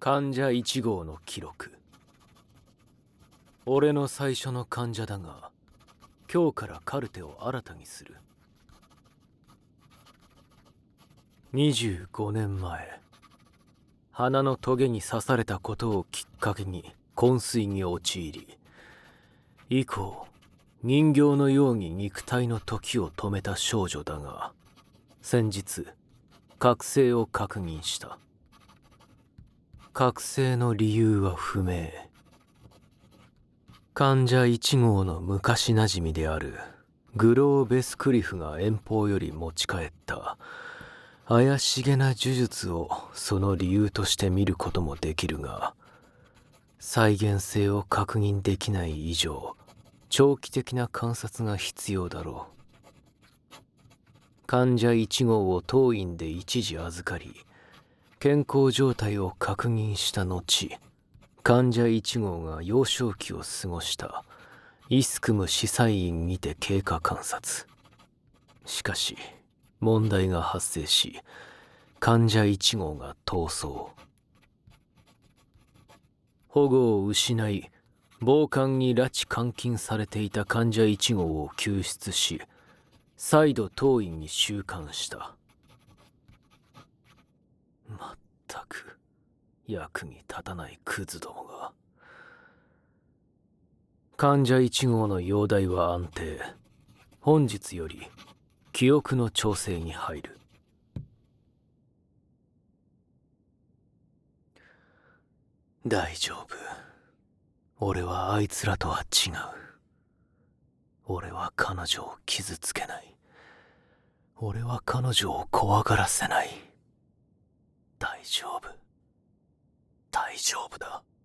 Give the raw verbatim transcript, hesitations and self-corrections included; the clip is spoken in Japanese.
患者いち号の記録。俺の最初の患者だが、今日からカルテを新たにする。にじゅうごねんまえ、鼻のトゲに刺されたことをきっかけに昏睡に陥り、以降人形のように肉体の時を止めた少女だが、先日覚醒を確認した。覚醒の理由は不明。患者いち号の昔なじみであるグローベスクリフが遠方より持ち帰った怪しげな呪術をその理由として見ることもできるが、再現性を確認できない以上、長期的な観察が必要だろう。患者いち号を当院で一時預かり、健康状態を確認した後、患者いち号が幼少期を過ごしたイスクム司祭院にて経過観察。しかし問題が発生し、患者いち号が逃走。保護を失い、暴漢に拉致監禁されていた患者いち号を救出し、再度当院に収監した。まったく役に立たないクズどもが。患者いち号の容体は安定。本日より記憶の調整に入る。大丈夫。俺はあいつらとは違う。俺は彼女を傷つけない。俺は彼女を怖がらせない。大丈夫。大丈夫だ。